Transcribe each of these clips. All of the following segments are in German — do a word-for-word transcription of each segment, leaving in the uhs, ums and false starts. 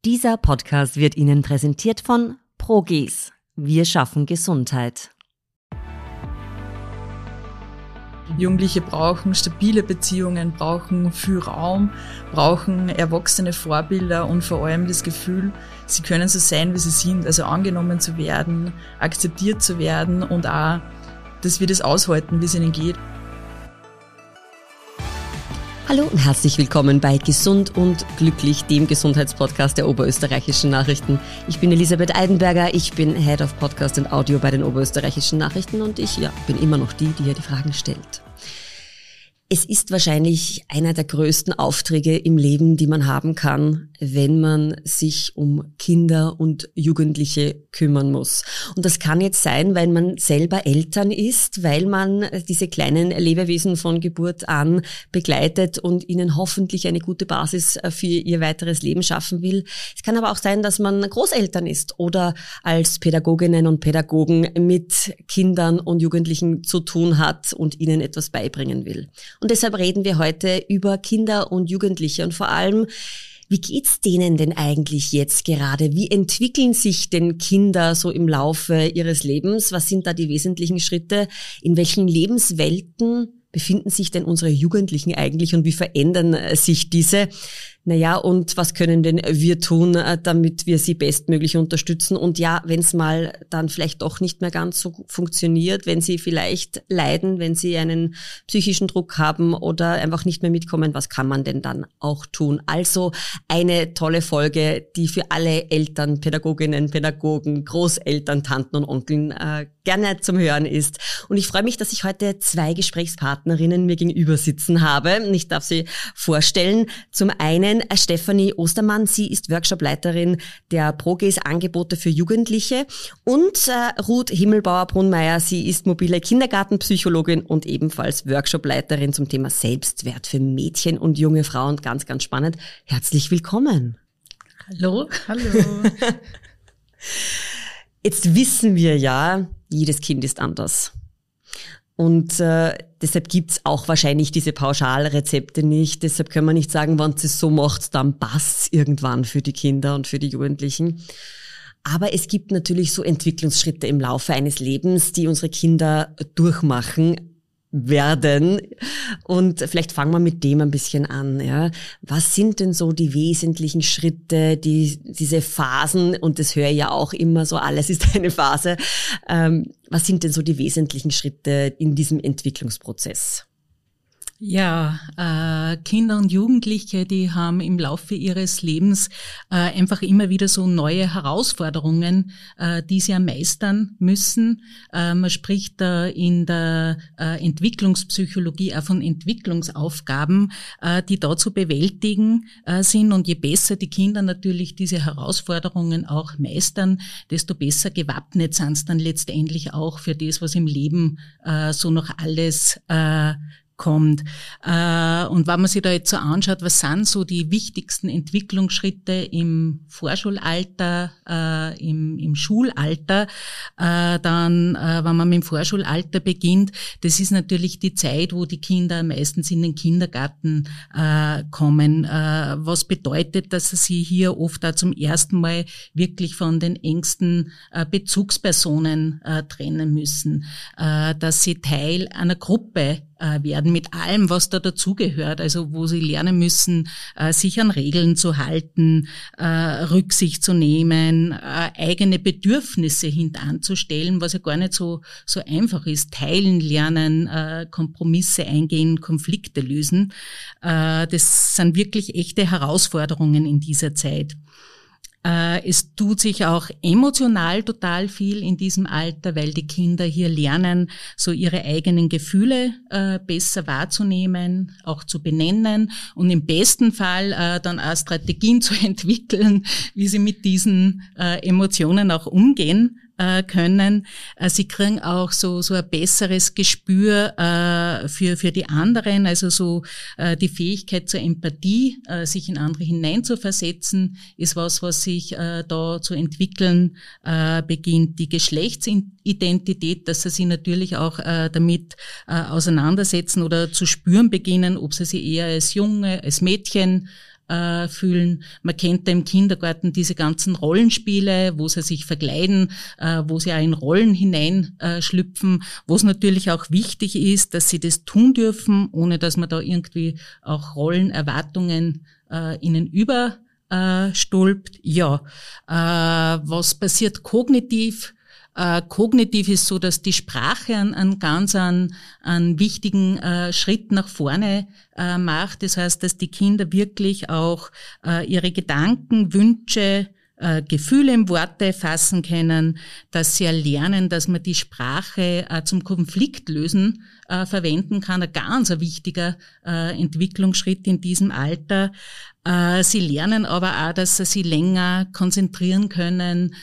Dieser Podcast wird Ihnen präsentiert von ProGes. Wir schaffen Gesundheit. Jugendliche brauchen stabile Beziehungen, brauchen viel Raum, brauchen erwachsene Vorbilder und vor allem das Gefühl, sie können so sein, wie sie sind, also angenommen zu werden, akzeptiert zu werden und auch, dass wir das aushalten, wie es ihnen geht. Hallo und herzlich willkommen bei Gesund und Glücklich, dem Gesundheitspodcast der Oberösterreichischen Nachrichten. Ich bin Elisabeth Eidenberger, ich bin Head of Podcast und Audio bei den Oberösterreichischen Nachrichten und ich ja, bin immer noch die, die hier die Fragen stellt. Es ist wahrscheinlich einer der größten Aufträge im Leben, die man haben kann, wenn man sich um Kinder und Jugendliche kümmern muss. Und das kann jetzt sein, weil man selber Eltern ist, weil man diese kleinen Lebewesen von Geburt an begleitet und ihnen hoffentlich eine gute Basis für ihr weiteres Leben schaffen will. Es kann aber auch sein, dass man Großeltern ist oder als Pädagoginnen und Pädagogen mit Kindern und Jugendlichen zu tun hat und ihnen etwas beibringen will. Und deshalb reden wir heute über Kinder und Jugendliche und vor allem, wie geht's denen denn eigentlich jetzt gerade? Wie entwickeln sich denn Kinder so im Laufe ihres Lebens? Was sind da die wesentlichen Schritte? In welchen Lebenswelten befinden sich denn unsere Jugendlichen eigentlich und wie verändern sich diese? Naja, und was können denn wir tun, damit wir sie bestmöglich unterstützen? Und ja, wenn es mal dann vielleicht doch nicht mehr ganz so funktioniert, wenn sie vielleicht leiden, wenn sie einen psychischen Druck haben oder einfach nicht mehr mitkommen, was kann man denn dann auch tun? Also eine tolle Folge, die für alle Eltern, Pädagoginnen, Pädagogen, Großeltern, Tanten und Onkeln äh, gerne zum Hören ist. Und ich freue mich, dass ich heute zwei Gesprächspartnerinnen mir gegenüber sitzen habe. Ich darf sie vorstellen. Zum einen Stefanie Ostermann, sie ist Workshopleiterin der ProGes Angebote für Jugendliche und äh, Ruth Himmelbauer-Brunmeier, sie ist mobile Kindergartenpsychologin und ebenfalls Workshopleiterin zum Thema Selbstwert für Mädchen und junge Frauen. Ganz, ganz spannend. Herzlich willkommen. Hallo. Hallo. Jetzt wissen wir ja, jedes Kind ist anders. Und äh, deshalb gibt's auch wahrscheinlich diese Pauschalrezepte nicht. Deshalb können wir nicht sagen, wenn sie es so macht, dann passt's irgendwann für die Kinder und für die Jugendlichen. Aber es gibt natürlich so Entwicklungsschritte im Laufe eines Lebens, die unsere Kinder durchmachen werden. Und vielleicht fangen wir mit dem ein bisschen an. Ja. Was sind denn so die wesentlichen Schritte, die diese Phasen, und das höre ich ja auch immer so, alles ist eine Phase. Ähm, was sind denn so die wesentlichen Schritte in diesem Entwicklungsprozess? Ja, äh, Kinder und Jugendliche, die haben im Laufe ihres Lebens äh, einfach immer wieder so neue Herausforderungen, äh, die sie meistern müssen. Äh, man spricht da in der äh, Entwicklungspsychologie auch von Entwicklungsaufgaben, äh, die da zu bewältigen äh, sind. Und je besser die Kinder natürlich diese Herausforderungen auch meistern, desto besser gewappnet sind sie dann letztendlich auch für das, was im Leben äh, so noch alles äh, kommt. Äh, und wenn man sich da jetzt so anschaut, was sind so die wichtigsten Entwicklungsschritte im Vorschulalter, äh, im, im Schulalter, äh, dann, äh, wenn man mit dem Vorschulalter beginnt, das ist natürlich die Zeit, wo die Kinder meistens in den Kindergarten äh, kommen. Äh, was bedeutet, dass sie hier oft auch zum ersten Mal wirklich von den engsten äh, Bezugspersonen äh, trennen müssen, äh, dass sie Teil einer Gruppe werden mit allem, was da dazugehört, also wo sie lernen müssen, äh, sich an Regeln zu halten, äh, Rücksicht zu nehmen, äh, eigene Bedürfnisse hintanzustellen, was ja gar nicht so so einfach ist. Teilen lernen, äh, Kompromisse eingehen, Konflikte lösen. Äh, das sind wirklich echte Herausforderungen in dieser Zeit. Es tut sich auch emotional total viel in diesem Alter, weil die Kinder hier lernen, so ihre eigenen Gefühle äh, besser wahrzunehmen, auch zu benennen und im besten Fall äh, dann auch Strategien zu entwickeln, wie sie mit diesen äh, Emotionen auch umgehen äh, können. Äh, sie kriegen auch so so ein besseres Gespür äh, für für die anderen, also so äh, die Fähigkeit zur Empathie, äh, sich in andere hineinzuversetzen, ist was, was sich äh, da zu entwickeln äh, beginnt. Die Geschlechtsidentität, dass sie sich natürlich auch äh, damit äh, auseinandersetzen oder zu spüren beginnen, ob sie sich eher als Junge, als Mädchen äh, fühlen. Man kennt da im Kindergarten diese ganzen Rollenspiele, wo sie sich verkleiden, äh, wo sie auch in Rollen hineinschlüpfen, äh, wo es natürlich auch wichtig ist, dass sie das tun dürfen, ohne dass man da irgendwie auch Rollenerwartungen äh, ihnen über äh, stülpt. Ja, äh, was passiert kognitiv? Äh, kognitiv ist so, dass die Sprache einen, einen ganz einen, einen wichtigen äh, Schritt nach vorne äh, macht. Das heißt, dass die Kinder wirklich auch äh, ihre Gedanken, Wünsche, äh, Gefühle in Worte fassen können, dass sie lernen, dass man die Sprache äh, zum Konfliktlösen äh, verwenden kann. Ein ganz ein wichtiger äh, Entwicklungsschritt in diesem Alter. Sie lernen aber auch, dass sie sich länger konzentrieren können,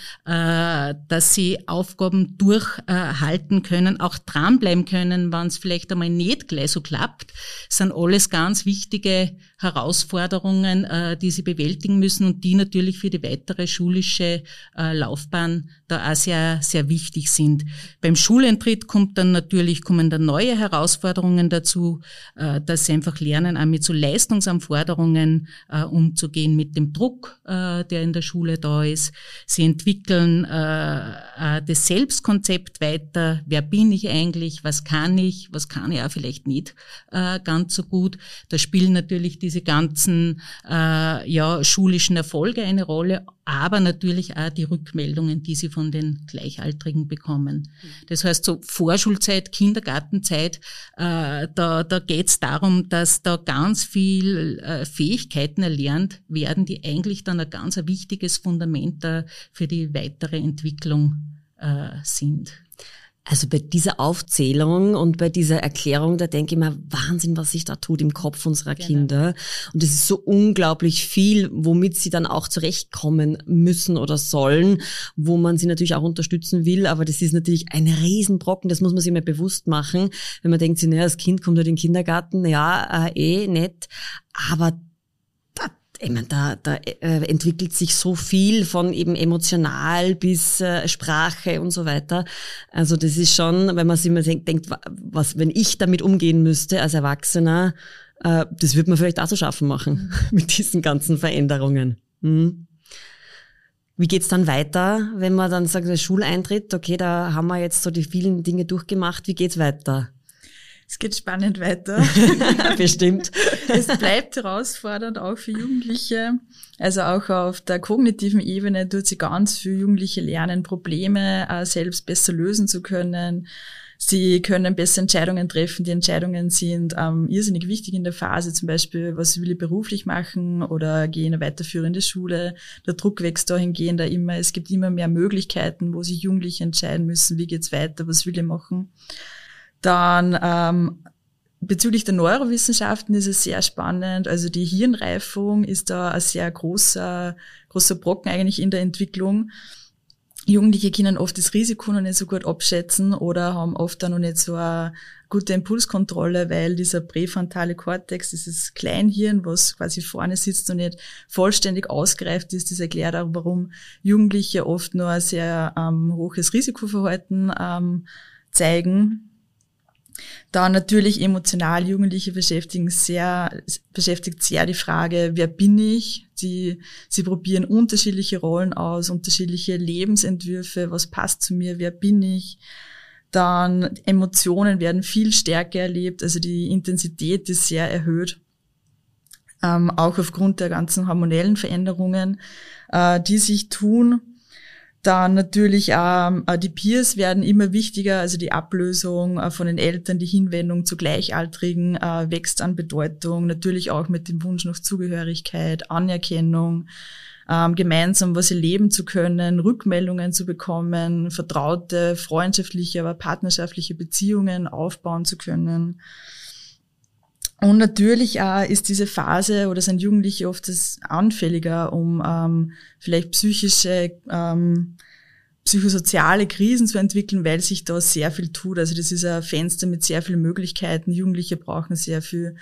dass sie Aufgaben durchhalten können, auch dranbleiben können, wenn es vielleicht einmal nicht gleich so klappt. Das sind alles ganz wichtige Herausforderungen, die sie bewältigen müssen und die natürlich für die weitere schulische Laufbahn da auch sehr, sehr wichtig sind. Beim Schuleintritt kommt dann natürlich, kommen dann neue Herausforderungen dazu, dass sie einfach lernen, auch mit so Leistungsanforderungen umzugehen, mit dem Druck, äh, der in der Schule da ist. Sie entwickeln äh, äh, das Selbstkonzept weiter. Wer bin ich eigentlich? Was kann ich? Was kann ich auch vielleicht nicht äh, ganz so gut? Da spielen natürlich diese ganzen äh, ja schulischen Erfolge eine Rolle, aber natürlich auch die Rückmeldungen, die sie von den Gleichaltrigen bekommen. Das heißt, so Vorschulzeit, Kindergartenzeit, äh, da, da geht es darum, dass da ganz viel äh, Fähigkeiten erlernt werden, die eigentlich dann ein ganz ein wichtiges Fundament äh, für die weitere Entwicklung äh, sind. Also bei dieser Aufzählung und bei dieser Erklärung, da denke ich mir, Wahnsinn, was sich da tut im Kopf unserer genau. Kinder. Und es ist so unglaublich viel, womit sie dann auch zurechtkommen müssen oder sollen, wo man sie natürlich auch unterstützen will. Aber das ist natürlich ein Riesenbrocken, das muss man sich mal bewusst machen. Wenn man denkt, naja, das Kind kommt durch den Kindergarten, ja, äh, eh nett, aber ich meine, da, da äh, entwickelt sich so viel von eben emotional bis äh, Sprache und so weiter. Also das ist schon, wenn man sich immer denkt, denkt, was, wenn ich damit umgehen müsste als Erwachsener, äh, das würde man vielleicht auch so schaffen machen mit diesen ganzen Veränderungen. Mhm. Wie geht's dann weiter, wenn man dann sagt, der Schuleintritt, okay, da haben wir jetzt so die vielen Dinge durchgemacht, wie geht's weiter? Es geht spannend weiter. Bestimmt. Es bleibt herausfordernd, auch für Jugendliche. Also auch auf der kognitiven Ebene tut sie ganz viel Jugendliche lernen, Probleme äh, selbst besser lösen zu können. Sie können besser Entscheidungen treffen. Die Entscheidungen sind ähm, irrsinnig wichtig in der Phase. Zum Beispiel, was will ich beruflich machen oder gehe in eine weiterführende Schule. Der Druck wächst dahingehend da immer. Es gibt immer mehr Möglichkeiten, wo sich Jugendliche entscheiden müssen, wie geht's weiter, was will ich machen. Dann ähm, bezüglich der Neurowissenschaften ist es sehr spannend. Also die Hirnreifung ist da ein sehr großer großer Brocken eigentlich in der Entwicklung. Jugendliche können oft das Risiko noch nicht so gut abschätzen oder haben oft auch noch nicht so eine gute Impulskontrolle, weil dieser präfrontale Kortex, dieses Kleinhirn, was quasi vorne sitzt, noch nicht vollständig ausgereift ist. Das erklärt auch, warum Jugendliche oft nur ein sehr ähm, hohes Risikoverhalten ähm, zeigen. Dann natürlich emotional, Jugendliche beschäftigen sehr, beschäftigt sehr die Frage, wer bin ich? Sie, sie probieren unterschiedliche Rollen aus, unterschiedliche Lebensentwürfe, was passt zu mir, wer bin ich? Dann Emotionen werden viel stärker erlebt, also die Intensität ist sehr erhöht, ähm, auch aufgrund der ganzen hormonellen Veränderungen, äh, die sich tun. Dann natürlich ähm, die Peers werden immer wichtiger, also die Ablösung äh, von den Eltern, die Hinwendung zu Gleichaltrigen äh, wächst an Bedeutung, natürlich auch mit dem Wunsch nach Zugehörigkeit, Anerkennung, ähm, gemeinsam was erleben zu können, Rückmeldungen zu bekommen, vertraute, freundschaftliche, aber partnerschaftliche Beziehungen aufbauen zu können. Und natürlich auch ist diese Phase oder sind Jugendliche oft das anfälliger, um ähm, vielleicht psychische, ähm, psychosoziale Krisen zu entwickeln, weil sich da sehr viel tut. Also das ist ein Fenster mit sehr vielen Möglichkeiten. Jugendliche brauchen sehr viel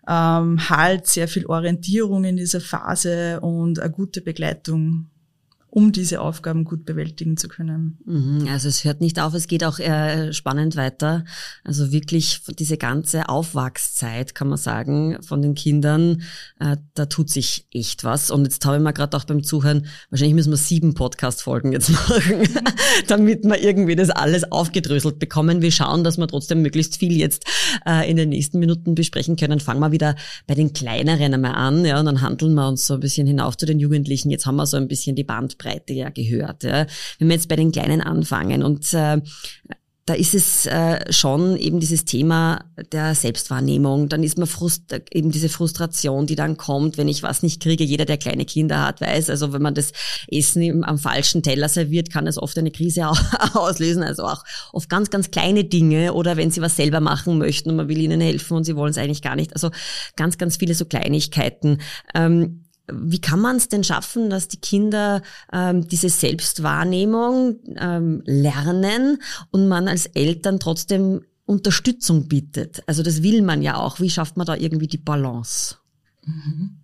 ähm, Halt, sehr viel Orientierung in dieser Phase und eine gute Begleitung, um diese Aufgaben gut bewältigen zu können. Also es hört nicht auf, es geht auch äh, spannend weiter. Also wirklich diese ganze Aufwachszeit, kann man sagen, von den Kindern, äh, da tut sich echt was. Und jetzt habe ich mir gerade auch beim Zuhören, wahrscheinlich müssen wir sieben Podcast-Folgen jetzt machen, damit wir irgendwie das alles aufgedröselt bekommen. Wir schauen, dass wir trotzdem möglichst viel jetzt äh, in den nächsten Minuten besprechen können. Fangen wir wieder bei den Kleineren einmal an, ja, und dann handeln wir uns so ein bisschen hinauf zu den Jugendlichen. Jetzt haben wir so ein bisschen die Bandbreite ja gehört. Ja. Wenn wir jetzt bei den Kleinen anfangen und äh, da ist es äh, schon eben dieses Thema der Selbstwahrnehmung. Dann ist man frust eben diese Frustration, die dann kommt, wenn ich was nicht kriege. Jeder, der kleine Kinder hat, weiß, also wenn man das Essen im, am falschen Teller serviert, kann das oft eine Krise auslösen. Also auch oft ganz, ganz kleine Dinge oder wenn sie was selber machen möchten und man will ihnen helfen und sie wollen es eigentlich gar nicht. Also ganz, ganz viele so Kleinigkeiten. Ähm, Wie kann man es denn schaffen, dass die Kinder ähm, diese Selbstwahrnehmung ähm, lernen und man als Eltern trotzdem Unterstützung bietet? Also das will man ja auch. Wie schafft man da irgendwie die Balance? Mhm.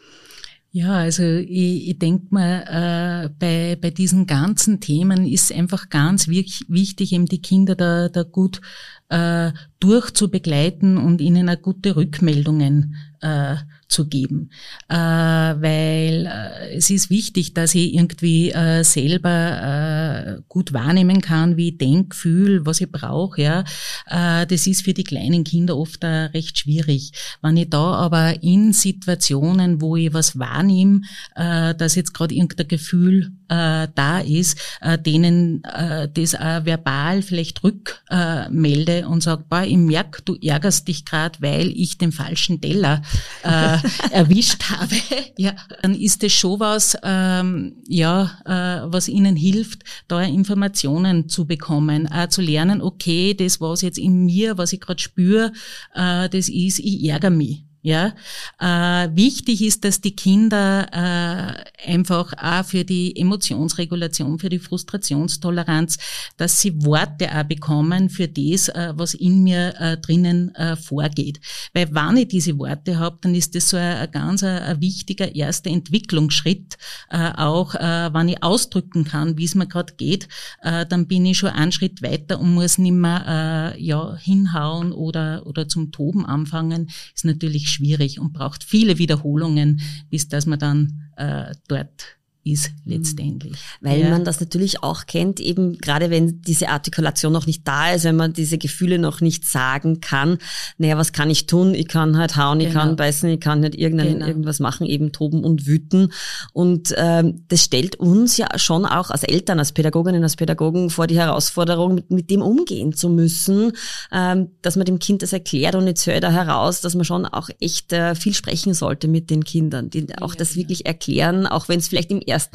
Ja, also ich, ich denke mal, äh, bei, bei diesen ganzen Themen ist einfach ganz wichtig, eben die Kinder da, da gut äh, durchzubegleiten und ihnen auch gute Rückmeldungen äh, zu geben, äh, weil äh, es ist wichtig, dass ich irgendwie äh, selber äh, gut wahrnehmen kann, wie ich denke, fühle, was ich brauche. Ja, äh, das ist für die kleinen Kinder oft äh, recht schwierig. Wenn ich da aber in Situationen, wo ich was wahrnehme, äh, dass jetzt gerade irgendein Gefühl äh, da ist, äh, denen äh, das auch verbal vielleicht rückmelde äh, und sage, boah, ich merke, du ärgerst dich gerade, weil ich den falschen Teller äh, erwischt habe, ja, dann ist das schon was, ähm, ja, äh, was ihnen hilft, da Informationen zu bekommen, auch zu lernen, okay, das was jetzt in mir, was ich gerade spüre, äh, das ist, ich ärgere mich. Ja, äh, wichtig ist, dass die Kinder äh, einfach auch für die Emotionsregulation, für die Frustrationstoleranz, dass sie Worte auch bekommen für das, äh, was in mir äh, drinnen äh, vorgeht. Weil wenn ich diese Worte habe, dann ist das so ein, ein ganz ein, ein wichtiger erster Entwicklungsschritt. Äh, auch äh, wenn ich ausdrücken kann, wie es mir gerade geht, äh, dann bin ich schon einen Schritt weiter und muss nicht mehr äh, ja, hinhauen oder, oder zum Toben anfangen. Ist natürlich schwierig und braucht viele Wiederholungen, bis dass man dann äh, dort ist letztendlich. Weil ja. man das natürlich auch kennt, eben gerade wenn diese Artikulation noch nicht da ist, wenn man diese Gefühle noch nicht sagen kann, naja, was kann ich tun? Ich kann halt hauen, ich genau. kann beißen, ich kann nicht irgendein, genau. irgendwas machen, eben toben und wüten. Und ähm, das stellt uns ja schon auch als Eltern, als Pädagoginnen, als Pädagogen vor die Herausforderung, mit, mit dem umgehen zu müssen, ähm, dass man dem Kind das erklärt. Und jetzt höre ich da heraus, dass man schon auch echt äh, viel sprechen sollte mit den Kindern, die auch ja, das ja. wirklich erklären, auch wenn es vielleicht im ersten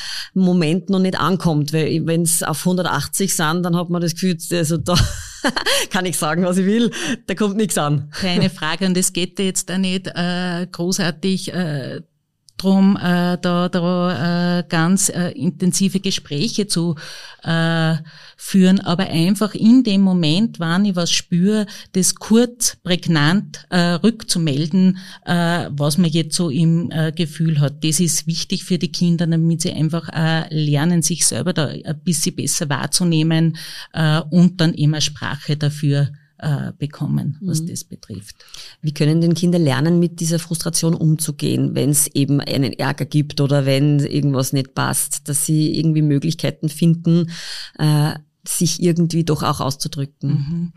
Moment noch nicht ankommt, weil wenn es auf hundertachtzig sind, dann hat man das Gefühl, also da kann ich sagen, was ich will, da kommt nichts an. Keine Frage, und es geht jetzt auch nicht äh, großartig äh, drum, äh, da, da äh, ganz äh, intensive Gespräche zu äh, führen, aber einfach in dem Moment, wenn ich was spüre, das kurz, prägnant äh, rückzumelden, äh, was man jetzt so im äh, Gefühl hat. Das ist wichtig für die Kinder, damit sie einfach äh, lernen, sich selber da ein bisschen besser wahrzunehmen äh, und dann immer Sprache dafür äh, bekommen, was mhm. das betrifft. Wie können denn Kinder lernen, mit dieser Frustration umzugehen, wenn es eben einen Ärger gibt oder wenn irgendwas nicht passt, dass sie irgendwie Möglichkeiten finden, äh, sich irgendwie doch auch auszudrücken? Mhm.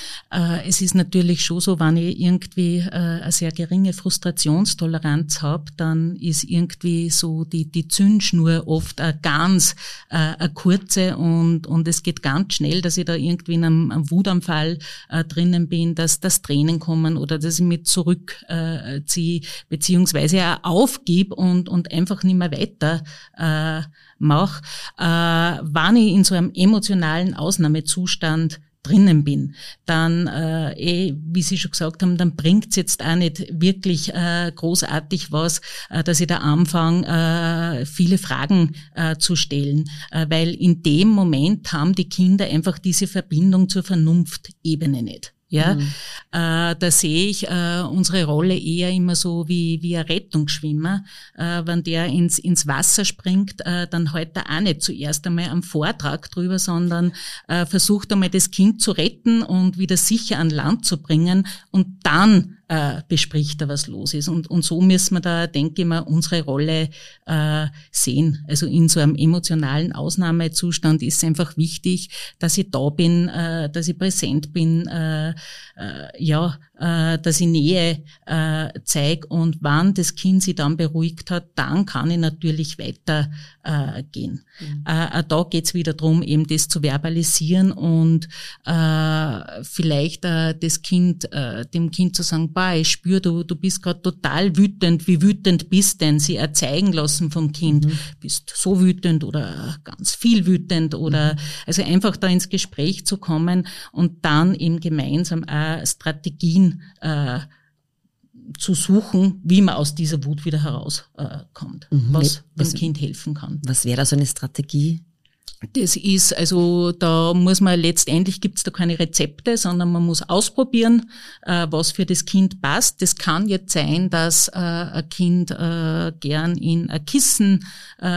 Äh, es ist natürlich schon so, wenn ich irgendwie äh, eine sehr geringe Frustrationstoleranz habe, dann ist irgendwie so die die Zündschnur oft eine ganz äh, eine kurze und und es geht ganz schnell, dass ich da irgendwie in einem, einem Wutanfall äh, drinnen bin, dass das Tränen kommen oder dass ich mich zurückziehe, äh, beziehungsweise auch aufgib und und einfach nicht mehr weiter äh, mache. Äh, wenn ich in so einem emotionalen Ausnahmezustand drinnen bin, dann, äh, eh, wie Sie schon gesagt haben, dann bringt's jetzt auch nicht wirklich äh, großartig was, äh, dass ich da anfange, äh, viele Fragen äh, zu stellen, äh, weil in dem Moment haben die Kinder einfach diese Verbindung zur Vernunftebene nicht. Ja, Mhm. äh, da sehe ich äh, unsere Rolle eher immer so wie wie ein Rettungsschwimmer. Äh, wenn der ins ins Wasser springt, äh, dann hält er auch nicht zuerst einmal einen Vortrag drüber, sondern äh, versucht einmal das Kind zu retten und wieder sicher an Land zu bringen und dann äh, bespricht er, was los ist. Und und so müssen wir da, denke ich mal, unsere Rolle äh, sehen. Also in so einem emotionalen Ausnahmezustand ist es einfach wichtig, dass ich da bin, äh, dass ich präsent bin, äh, äh, ja, äh, dass ich Nähe äh, zeige, und wann das Kind sich dann beruhigt hat, dann kann ich natürlich weiter äh, gehen. Mhm. Äh, da geht's wieder drum, eben das zu verbalisieren und äh, vielleicht äh, das Kind, äh, dem Kind zu sagen, bah, ich spüre, du, du bist gerade total wütend, wie wütend bist denn? Sie erzeigen lassen vom Kind, mhm. bist so wütend oder ganz viel wütend oder, mhm. also einfach da ins Gespräch zu kommen und dann eben gemeinsam auch Strategien äh, zu suchen, wie man aus dieser Wut wieder herauskommt, äh, mhm. was dem Kind helfen kann. Was wäre da so eine Strategie? Das ist, also da muss man letztendlich, gibt's da keine Rezepte, sondern man muss ausprobieren, äh, was für das Kind passt. Das kann jetzt sein, dass äh, ein Kind äh, gern in ein Kissen äh,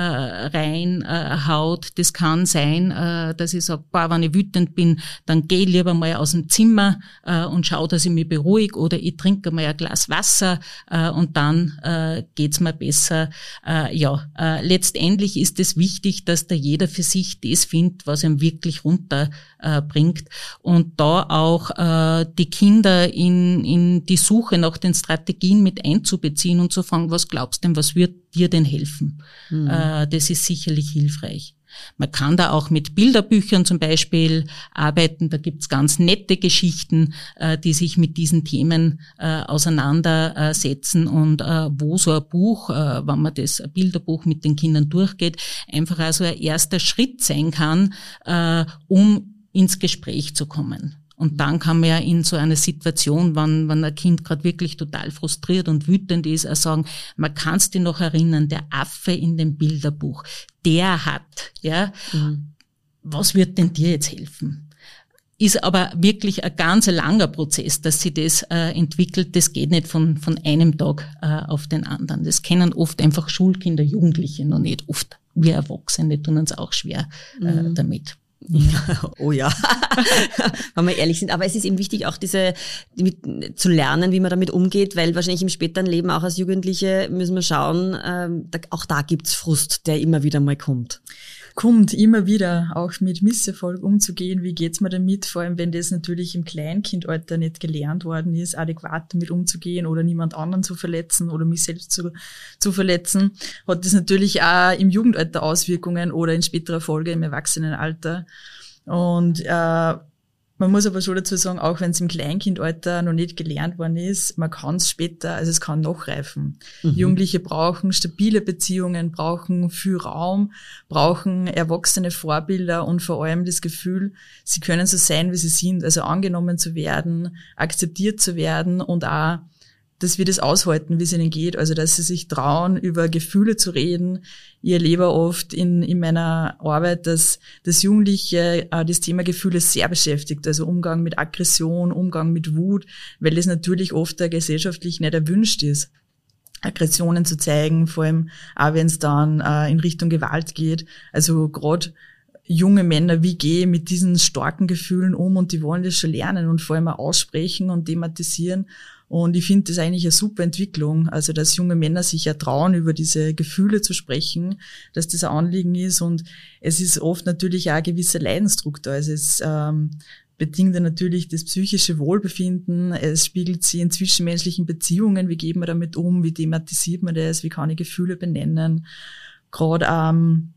reinhaut. Äh, das kann sein, äh, dass ich sage, boah, wenn ich wütend bin, dann geh lieber mal aus dem Zimmer äh, und schau, dass ich mich beruhige, oder ich trinke mal ein Glas Wasser äh, und dann äh, geht's mir besser. Äh, ja, äh, letztendlich ist es wichtig, dass da jeder für sich das findet, was ihm wirklich runterbringt, äh, und da auch äh, die Kinder in in die Suche nach den Strategien mit einzubeziehen und zu fragen, was glaubst du denn, was wird dir denn helfen? Mhm. Äh, das ist sicherlich hilfreich. Man kann da auch mit Bilderbüchern zum Beispiel arbeiten. Da gibt's ganz nette Geschichten, äh, die sich mit diesen Themen äh, auseinandersetzen, und äh, wo so ein Buch, äh, wenn man das ein Bilderbuch mit den Kindern durchgeht, einfach also ein erster Schritt sein kann, äh, um ins Gespräch zu kommen. Und dann kann man ja in so einer Situation, wenn, wenn ein Kind gerade wirklich total frustriert und wütend ist, auch sagen, man kann es dir noch erinnern, der Affe in dem Bilderbuch, der hat, ja, mhm. was wird denn dir jetzt helfen? Ist aber wirklich ein ganz langer Prozess, dass sich das äh, entwickelt. Das geht nicht von von einem Tag äh, auf den anderen. Das kennen oft einfach Schulkinder, Jugendliche noch nicht. Oft wir Erwachsene tun uns auch schwer äh, mhm. damit. Oh ja, wenn wir ehrlich sind. Aber es ist eben wichtig, auch diese mit, zu lernen, wie man damit umgeht, weil wahrscheinlich im späteren Leben, auch als Jugendliche, müssen wir schauen, ähm, da, auch da gibt's Frust, der immer wieder mal kommt. Kommt immer wieder, auch mit Misserfolg umzugehen. Wie geht's mir damit? Vor allem, wenn das natürlich im Kleinkindalter nicht gelernt worden ist, adäquat damit umzugehen oder niemand anderen zu verletzen oder mich selbst zu, zu verletzen, hat das natürlich auch im Jugendalter Auswirkungen oder in späterer Folge im Erwachsenenalter. Und äh, man muss aber schon dazu sagen, auch wenn es im Kleinkindalter noch nicht gelernt worden ist, man kann es später, also es kann nachreifen. Mhm. Jugendliche brauchen stabile Beziehungen, brauchen viel Raum, brauchen erwachsene Vorbilder und vor allem das Gefühl, sie können so sein, wie sie sind, also angenommen zu werden, akzeptiert zu werden und auch, dass wir das aushalten, wie es ihnen geht, also dass sie sich trauen, über Gefühle zu reden. Ich erlebe oft in, in meiner Arbeit, dass das Jugendliche äh, das Thema Gefühle sehr beschäftigt, also Umgang mit Aggression, Umgang mit Wut, weil es natürlich oft äh, gesellschaftlich nicht erwünscht ist, Aggressionen zu zeigen, vor allem auch wenn es dann äh, in Richtung Gewalt geht. Also gerade junge Männer, wie gehe ich mit diesen starken Gefühlen um, und die wollen das schon lernen und vor allem auch aussprechen und thematisieren. Und ich finde das eigentlich eine super Entwicklung, also dass junge Männer sich ja trauen, über diese Gefühle zu sprechen, dass das ein Anliegen ist, und es ist oft natürlich auch ein gewisser Leidensdruck da. Also es ähm, bedingt ja natürlich das psychische Wohlbefinden, es spiegelt sich in zwischenmenschlichen Beziehungen, wie geht man damit um, wie thematisiert man das, wie kann ich Gefühle benennen, gerade ähm,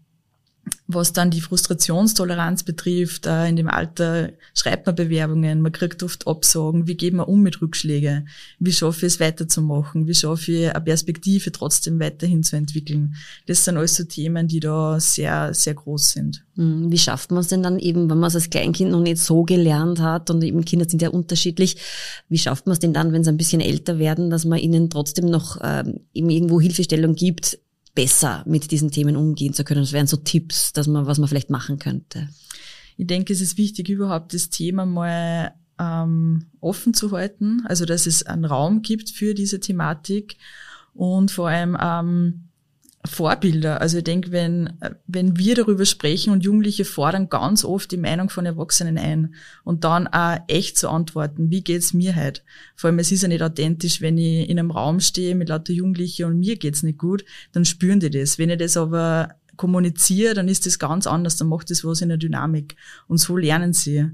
was dann die Frustrationstoleranz betrifft, äh, in dem Alter schreibt man Bewerbungen, man kriegt oft Absagen, wie geht man um mit Rückschlägen, wie schaffe ich es weiterzumachen, wie schaffe ich eine Perspektive trotzdem weiterhin zu entwickeln. Das sind alles so Themen, die da sehr, sehr groß sind. Wie schafft man es denn dann eben, wenn man es als Kleinkind noch nicht so gelernt hat, und eben Kinder sind ja unterschiedlich, wie schafft man es denn dann, wenn sie ein bisschen älter werden, dass man ihnen trotzdem noch ähm, eben irgendwo Hilfestellung gibt, besser mit diesen Themen umgehen zu können? Das wären so Tipps, dass man, was man vielleicht machen könnte. Ich denke, es ist wichtig, überhaupt das Thema mal ähm, offen zu halten, also dass es einen Raum gibt für diese Thematik und vor allem ähm, Vorbilder. Also ich denke, wenn wenn wir darüber sprechen und Jugendliche fordern ganz oft die Meinung von Erwachsenen ein und dann auch echt zu antworten, wie geht's mir halt? Vor allem, es ist ja nicht authentisch, wenn ich in einem Raum stehe mit lauter Jugendlichen und mir geht's nicht gut, dann spüren die das. Wenn ich das aber kommuniziere, dann ist das ganz anders, dann macht das was in der Dynamik und so lernen sie.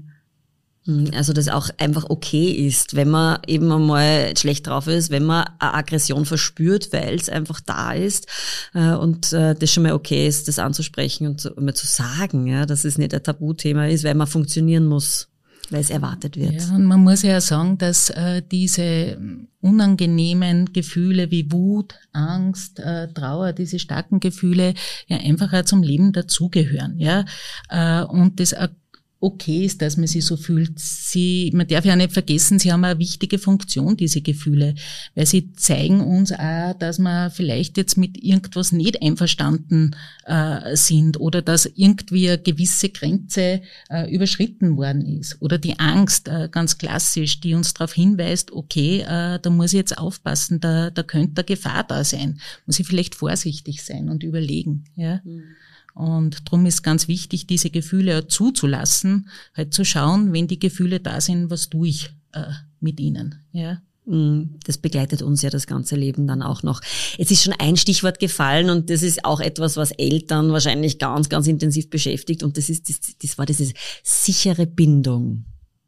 Also, dass auch einfach okay ist, wenn man eben einmal schlecht drauf ist, wenn man eine Aggression verspürt, weil es einfach da ist äh, und äh, das schon mal okay ist, das anzusprechen und zu, mal zu sagen, ja, dass es nicht ein Tabuthema ist, weil man funktionieren muss, weil es erwartet wird. Ja, und man muss ja sagen, dass äh, diese unangenehmen Gefühle wie Wut, Angst, äh, Trauer, diese starken Gefühle ja einfach auch zum Leben dazugehören, ja, äh, und das auch okay ist, dass man sich so fühlt. Sie, man darf ja nicht vergessen, sie haben eine wichtige Funktion, diese Gefühle, weil sie zeigen uns auch, dass wir vielleicht jetzt mit irgendwas nicht einverstanden äh, sind oder dass irgendwie eine gewisse Grenze äh, überschritten worden ist. Oder die Angst, äh, ganz klassisch, die uns darauf hinweist, okay, äh, da muss ich jetzt aufpassen, da, da könnte eine Gefahr da sein. Muss ich vielleicht vorsichtig sein und überlegen, ja. Mhm. Und darum ist ganz wichtig, diese Gefühle zuzulassen, halt zu schauen, wenn die Gefühle da sind, was tue ich äh, mit ihnen, ja. Das begleitet uns ja das ganze Leben dann auch noch. Jetzt ist schon ein Stichwort gefallen und das ist auch etwas, was Eltern wahrscheinlich ganz, ganz intensiv beschäftigt und das ist, das, das war diese sichere Bindung.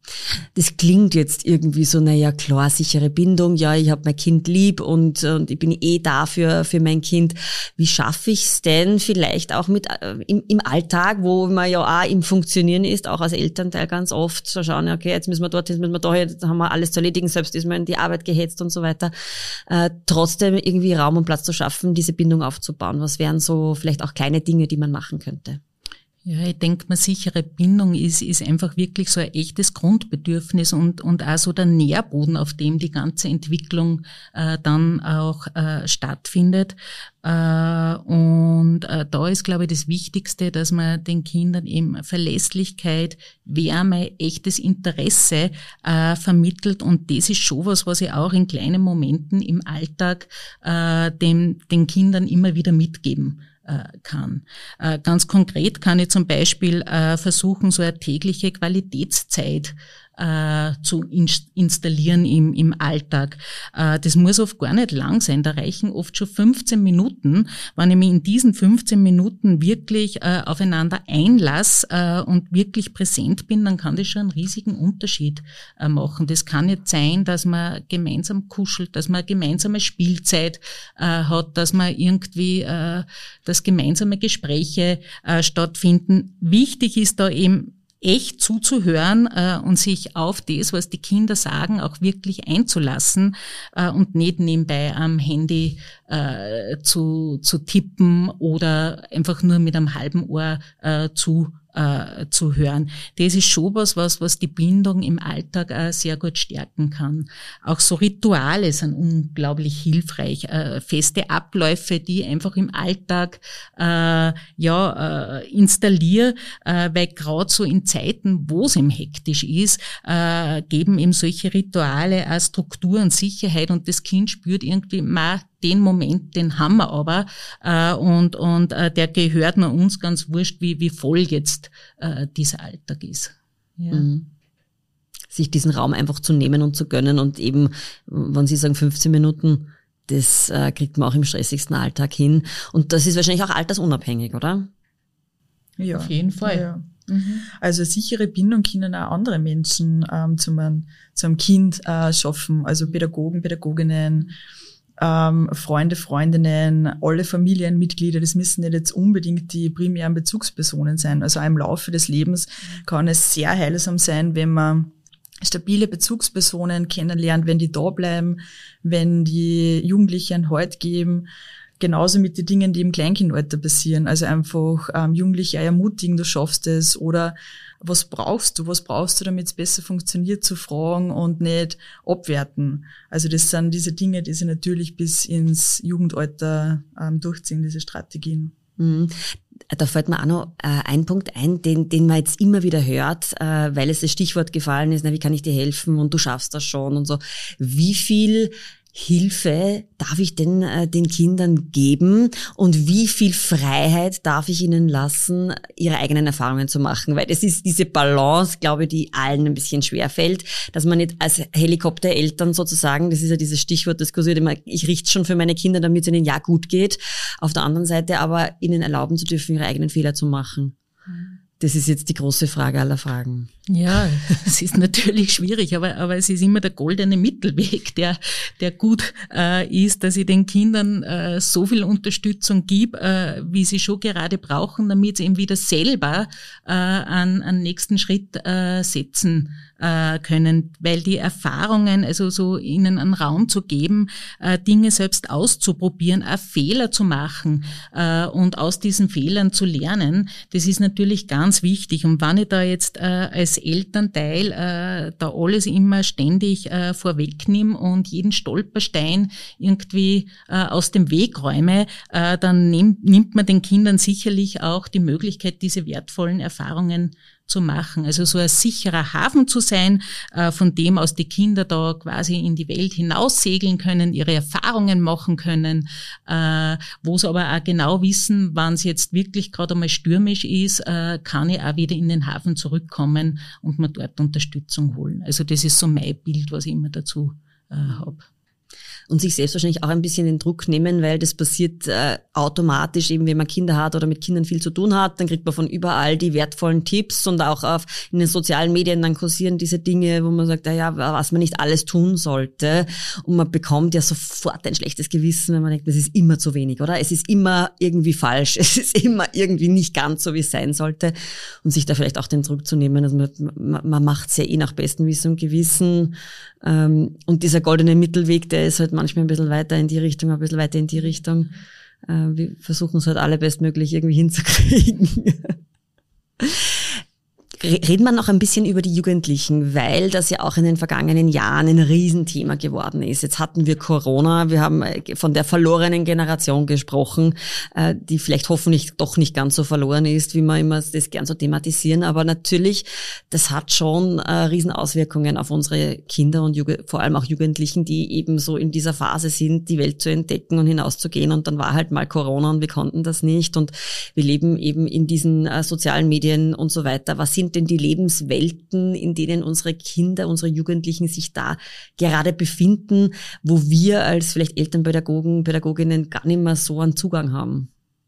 Das klingt jetzt irgendwie so, naja, klar, sichere Bindung, ja, ich habe mein Kind lieb und, und ich bin eh da für, für mein Kind. Wie schaffe ich es denn vielleicht auch mit äh, im, im Alltag, wo man ja auch im Funktionieren ist, auch als Elternteil ganz oft zu schauen, okay, jetzt müssen wir dort, jetzt müssen wir da, jetzt haben wir alles zu erledigen, selbst ist man in die Arbeit gehetzt und so weiter, äh, trotzdem irgendwie Raum und Platz zu schaffen, diese Bindung aufzubauen. Was wären so vielleicht auch kleine Dinge, die man machen könnte? Ja, ich denke mal, sichere Bindung ist, ist einfach wirklich so ein echtes Grundbedürfnis und, und auch so der Nährboden, auf dem die ganze Entwicklung äh, dann auch äh, stattfindet. Äh, und äh, da ist, glaube ich, das Wichtigste, dass man den Kindern eben Verlässlichkeit, Wärme, echtes Interesse äh, vermittelt. Und das ist schon was, was ich auch in kleinen Momenten im Alltag äh, dem, den Kindern immer wieder mitgeben kann. Ganz konkret kann ich zum Beispiel versuchen, so eine tägliche Qualitätszeit äh, zu inst- installieren im, im Alltag. Äh, das muss oft gar nicht lang sein. Da reichen oft schon fünfzehn Minuten. Wenn ich mich in diesen fünfzehn Minuten wirklich äh, aufeinander einlasse äh, und wirklich präsent bin, dann kann das schon einen riesigen Unterschied äh, machen. Das kann nicht sein, dass man gemeinsam kuschelt, dass man gemeinsame Spielzeit äh, hat, dass man irgendwie, äh, dass gemeinsame Gespräche äh, stattfinden. Wichtig ist da eben, echt zuzuhören äh, und sich auf das, was die Kinder sagen, auch wirklich einzulassen äh, und nicht nebenbei am Handy äh, zu, zu tippen oder einfach nur mit einem halben Ohr äh, zu äh, zu hören. Das ist schon was, was, was die Bindung im Alltag äh, sehr gut stärken kann. Auch so Rituale sind unglaublich hilfreich. Äh, feste Abläufe, die einfach im Alltag äh, ja äh, installiere, äh, weil gerade so in Zeiten, wo es eben hektisch ist, äh, geben eben solche Rituale auch Struktur und Sicherheit und das Kind spürt irgendwie, ma, den Moment, den haben wir aber äh, und und äh, der gehört nur uns, ganz wurscht, wie wie voll jetzt äh, dieser Alltag ist. Ja. Mhm. Sich diesen Raum einfach zu nehmen und zu gönnen und eben, wenn Sie sagen fünfzehn Minuten, das äh, kriegt man auch im stressigsten Alltag hin und das ist wahrscheinlich auch altersunabhängig, oder? Ja, auf jeden Fall. Ja. Mhm. Also sichere Bindung können auch andere Menschen ähm, zu einem, zu einem Kind äh, schaffen, also Pädagogen, Pädagoginnen, Ähm, Freunde, Freundinnen, alle Familienmitglieder, das müssen nicht jetzt unbedingt die primären Bezugspersonen sein. Also auch im Laufe des Lebens kann es sehr heilsam sein, wenn man stabile Bezugspersonen kennenlernt, wenn die da bleiben, wenn die Jugendlichen Halt geben. Genauso mit den Dingen, die im Kleinkindalter passieren. Also einfach ähm, Jugendliche ermutigen, du schaffst es oder was brauchst du, was brauchst du, damit es besser funktioniert, zu fragen und nicht abwerten. Also das sind diese Dinge, die sich natürlich bis ins Jugendalter ähm, durchziehen, diese Strategien. Mhm. Da fällt mir auch noch äh, ein Punkt ein, den, den man jetzt immer wieder hört, äh, weil es das Stichwort gefallen ist, na, wie kann ich dir helfen und du schaffst das schon und so. Wie viel Hilfe darf ich denn äh, den Kindern geben und wie viel Freiheit darf ich ihnen lassen, ihre eigenen Erfahrungen zu machen? Weil das ist diese Balance, glaube ich, die allen ein bisschen schwerfällt, dass man nicht als Helikoptereltern sozusagen, das ist ja dieses Stichwort, das kursiert immer, ich richte schon für meine Kinder, damit es ihnen ja gut geht, auf der anderen Seite aber ihnen erlauben zu dürfen, ihre eigenen Fehler zu machen. Das ist jetzt die große Frage aller Fragen. Ja, es ist natürlich schwierig, aber, aber es ist immer der goldene Mittelweg, der, der gut äh, ist, dass ich den Kindern äh, so viel Unterstützung gebe, äh, wie sie schon gerade brauchen, damit sie eben wieder selber äh, einen, einen nächsten Schritt äh, setzen äh, können, weil die Erfahrungen, also so ihnen einen Raum zu geben, äh, Dinge selbst auszuprobieren, auch Fehler zu machen äh, und aus diesen Fehlern zu lernen, das ist natürlich ganz wichtig. Und wenn ich da jetzt äh, als Elternteil äh, da alles immer ständig äh, vorwegnehme und jeden Stolperstein irgendwie äh, aus dem Weg räume, äh, dann nimmt, nimmt man den Kindern sicherlich auch die Möglichkeit, diese wertvollen Erfahrungen zu machen. Also so ein sicherer Hafen zu sein, äh, von dem aus die Kinder da quasi in die Welt hinaus segeln können, ihre Erfahrungen machen können, äh, wo sie aber auch genau wissen, wann es jetzt wirklich gerade einmal stürmisch ist, äh, kann ich auch wieder in den Hafen zurückkommen und mir dort Unterstützung holen. Also das ist so mein Bild, was ich immer dazu äh, habe. Und sich selbst wahrscheinlich auch ein bisschen den Druck nehmen, weil das passiert äh, automatisch, eben wenn man Kinder hat oder mit Kindern viel zu tun hat, dann kriegt man von überall die wertvollen Tipps und auch auf in den sozialen Medien dann kursieren diese Dinge, wo man sagt, ja, ja, was man nicht alles tun sollte, und man bekommt ja sofort ein schlechtes Gewissen, wenn man denkt, das ist immer zu wenig, oder? Es ist immer irgendwie falsch, es ist immer irgendwie nicht ganz so, wie es sein sollte, und sich da vielleicht auch den Druck zu nehmen, also man, man, man macht es ja eh nach bestem Wissen und Gewissen, ähm, und dieser goldene Mittelweg, der ist halt manchmal ein bisschen weiter in die Richtung, ein bisschen weiter in die Richtung. Äh, wir versuchen es halt alle bestmöglich irgendwie hinzukriegen. Reden wir noch ein bisschen über die Jugendlichen, weil das ja auch in den vergangenen Jahren ein Riesenthema geworden ist. Jetzt hatten wir Corona, wir haben von der verlorenen Generation gesprochen, die vielleicht hoffentlich doch nicht ganz so verloren ist, wie wir immer das gern so thematisieren. Aber natürlich, das hat schon Riesenauswirkungen auf unsere Kinder und Jugend, vor allem auch Jugendlichen, die eben so in dieser Phase sind, die Welt zu entdecken und hinauszugehen. Und dann war halt mal Corona und wir konnten das nicht. Und wir leben eben in diesen sozialen Medien und so weiter. Was sind denn die Lebenswelten, in denen unsere Kinder, unsere Jugendlichen sich da gerade befinden, wo wir als vielleicht Elternpädagogen, Pädagoginnen gar nicht mehr so einen Zugang haben?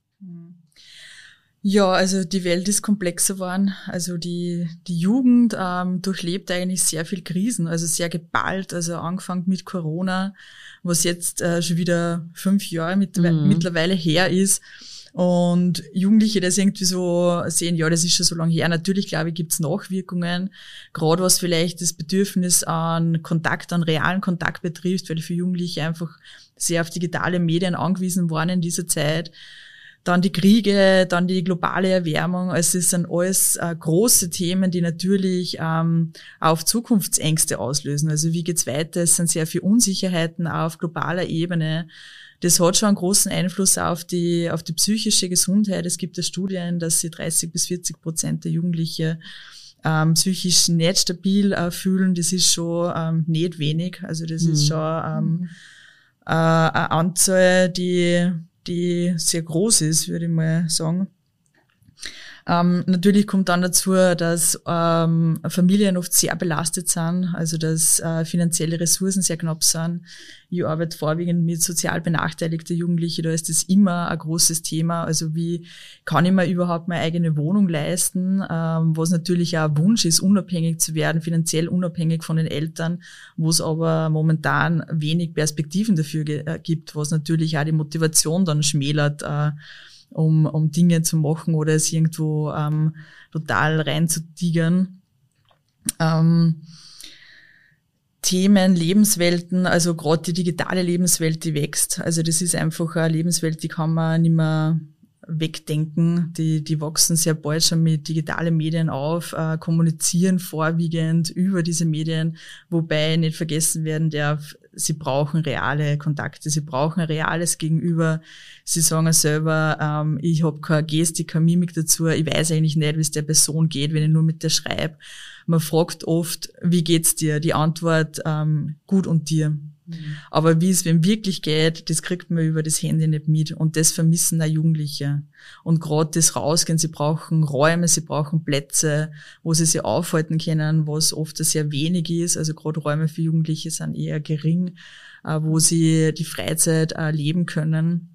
Ja, also die Welt ist komplexer geworden. Also die die Jugend ähm, durchlebt eigentlich sehr viel Krisen, also sehr geballt. Also angefangen mit Corona, was jetzt äh, schon wieder fünf Jahre mit, mhm. mittlerweile her ist. Und Jugendliche, das irgendwie so sehen, ja, das ist schon so lange her. Natürlich, glaube ich, gibt's Nachwirkungen, gerade was vielleicht das Bedürfnis an Kontakt, an realen Kontakt betrifft, weil für Jugendliche einfach sehr auf digitale Medien angewiesen waren in dieser Zeit. Dann die Kriege, dann die globale Erwärmung. Also es sind alles äh, große Themen, die natürlich ähm, auf Zukunftsängste auslösen. Also wie geht's weiter? Es sind sehr viele Unsicherheiten auf globaler Ebene. Das hat schon einen großen Einfluss auf die, auf die psychische Gesundheit. Es gibt ja Studien, dass sich dreißig bis vierzig Prozent der Jugendlichen ähm, psychisch nicht stabil äh, fühlen. Das ist schon ähm, nicht wenig. Also das mhm. ist schon ähm, äh, eine Anzahl, die, die sehr groß ist, würde ich mal sagen. Ähm, natürlich kommt dann dazu, dass ähm, Familien oft sehr belastet sind, also dass äh, finanzielle Ressourcen sehr knapp sind. Ich arbeite vorwiegend mit sozial benachteiligten Jugendlichen, da ist das immer ein großes Thema. Also wie kann ich mir überhaupt meine eigene Wohnung leisten, ähm, was natürlich auch ein Wunsch ist, unabhängig zu werden, finanziell unabhängig von den Eltern, wo es aber momentan wenig Perspektiven dafür ge- äh, gibt, was natürlich auch die Motivation dann schmälert, äh, um um Dinge zu machen oder es irgendwo ähm, total reinzutigern. Ähm, Themen, Lebenswelten, also gerade die digitale Lebenswelt, die wächst. Also das ist einfach eine Lebenswelt, die kann man nicht mehr wegdenken. Die, die wachsen sehr bald schon mit digitalen Medien auf, äh, kommunizieren vorwiegend über diese Medien, wobei nicht vergessen werden darf, sie brauchen reale Kontakte, sie brauchen ein reales Gegenüber. Sie sagen ja selber, ähm, ich habe keine Gestik, keine Mimik dazu, ich weiß eigentlich nicht, wie es der Person geht, wenn ich nur mit der schreibe. Man fragt oft, wie geht's dir? Die Antwort, ähm, gut und dir. Mhm. Aber wie es wem wirklich geht, das kriegt man über das Handy nicht mit. Und das vermissen auch Jugendliche. Und gerade das Rausgehen, sie brauchen Räume, sie brauchen Plätze, wo sie sich aufhalten können, was oft sehr wenig ist. Also gerade Räume für Jugendliche sind eher gering, wo sie die Freizeit leben können.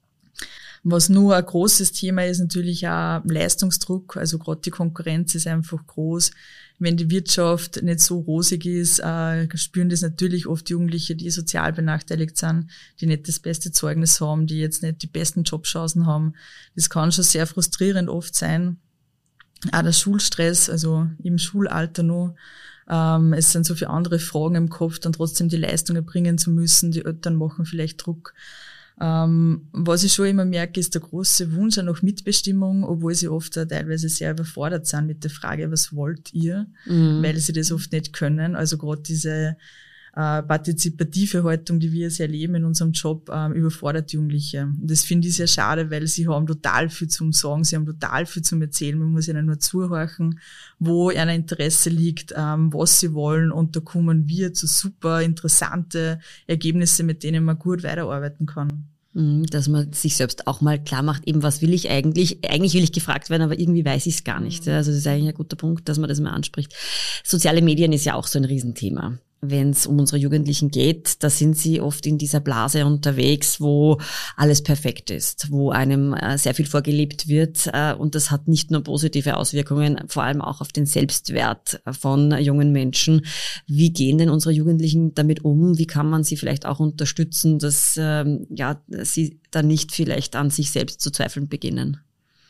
Was nur ein großes Thema ist, natürlich auch Leistungsdruck. Also gerade die Konkurrenz ist einfach groß. Wenn die Wirtschaft nicht so rosig ist, äh, spüren das natürlich oft Jugendliche, die sozial benachteiligt sind, die nicht das beste Zeugnis haben, die jetzt nicht die besten Jobchancen haben. Das kann schon sehr frustrierend oft sein. Auch der Schulstress, also im Schulalter noch. Ähm, es sind so viele andere Fragen im Kopf, dann trotzdem die Leistung erbringen zu müssen. Die Eltern machen vielleicht Druck. Ähm, was ich schon immer merke, ist der große Wunsch nach Mitbestimmung, obwohl sie oft auch teilweise sehr überfordert sind mit der Frage, was wollt ihr? Mhm. Weil sie das oft nicht können. Also gerade diese äh, partizipative Haltung, die wir sehr erleben in unserem Job, ähm, überfordert Jugendliche. Und das finde ich sehr schade, weil sie haben total viel zum Sagen, sie haben total viel zum Erzählen. Man muss ihnen nur zuhören, wo ihr Interesse liegt, ähm, was sie wollen, und da kommen wir zu super interessante Ergebnisse, mit denen man gut weiterarbeiten kann. Dass man sich selbst auch mal klar macht, eben was will ich eigentlich? Eigentlich will ich gefragt werden, aber irgendwie weiß ich es gar nicht. Also das ist eigentlich ein guter Punkt, dass man das mal anspricht. Soziale Medien ist ja auch so ein Riesenthema. Wenn es um unsere Jugendlichen geht, da sind sie oft in dieser Blase unterwegs, wo alles perfekt ist, wo einem äh, sehr viel vorgelebt wird, äh, und das hat nicht nur positive Auswirkungen, vor allem auch auf den Selbstwert von jungen Menschen. Wie gehen denn unsere Jugendlichen damit um? Wie kann man sie vielleicht auch unterstützen, dass ähm, ja sie dann nicht vielleicht an sich selbst zu zweifeln beginnen?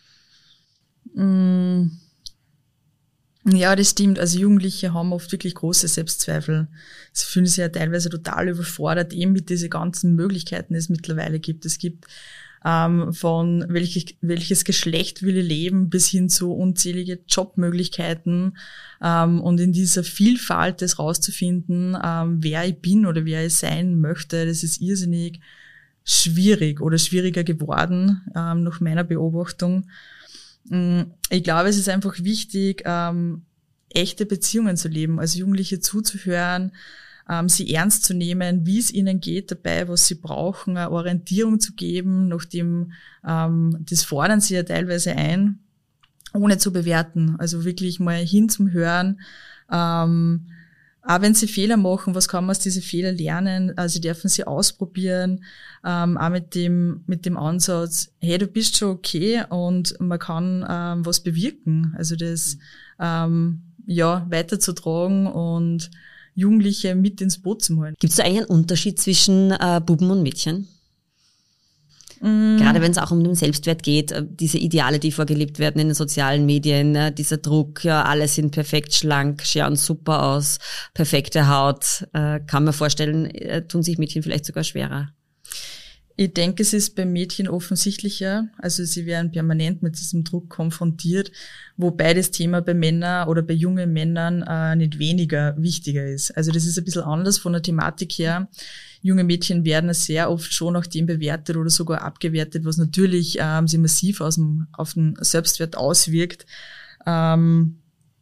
Mm. Ja, das stimmt. Also Jugendliche haben oft wirklich große Selbstzweifel. Sie fühlen sich ja teilweise total überfordert, eben mit diesen ganzen Möglichkeiten, die es mittlerweile gibt. Es gibt ähm, von welches, welches Geschlecht will ich leben bis hin zu unzählige Jobmöglichkeiten. Ähm, und in dieser Vielfalt das rauszufinden, ähm, wer ich bin oder wer ich sein möchte, das ist irrsinnig schwierig oder schwieriger geworden, ähm, nach meiner Beobachtung. Ich glaube, es ist einfach wichtig, ähm, echte Beziehungen zu leben, also Jugendliche zuzuhören, ähm, sie ernst zu nehmen, wie es ihnen geht dabei, was sie brauchen, eine Orientierung zu geben, nachdem ähm, das fordern sie ja teilweise ein, ohne zu bewerten, also wirklich mal hin zum Hören. Ähm, Auch wenn sie Fehler machen, was kann man aus diesen Fehlern lernen? Also sie dürfen sie ausprobieren, ähm, auch mit dem mit dem Ansatz, hey, du bist schon okay und man kann ähm, was bewirken. Also das ähm, ja weiterzutragen und Jugendliche mit ins Boot zu holen. Gibt es da eigentlich einen Unterschied zwischen äh, Buben und Mädchen? Gerade wenn es auch um den Selbstwert geht, diese Ideale, die vorgelebt werden in den sozialen Medien, dieser Druck, ja, alle sind perfekt schlank, schauen super aus, perfekte Haut, kann man vorstellen, tun sich Mädchen vielleicht sogar schwerer. Ich denke, es ist bei Mädchen offensichtlicher, also sie werden permanent mit diesem Druck konfrontiert, wobei das Thema bei Männern oder bei jungen Männern äh, nicht weniger wichtiger ist. Also das ist ein bisschen anders von der Thematik her. Junge Mädchen werden sehr oft schon nach dem bewertet oder sogar abgewertet, was natürlich ähm, sich massiv aus dem, auf den Selbstwert auswirkt. Ähm,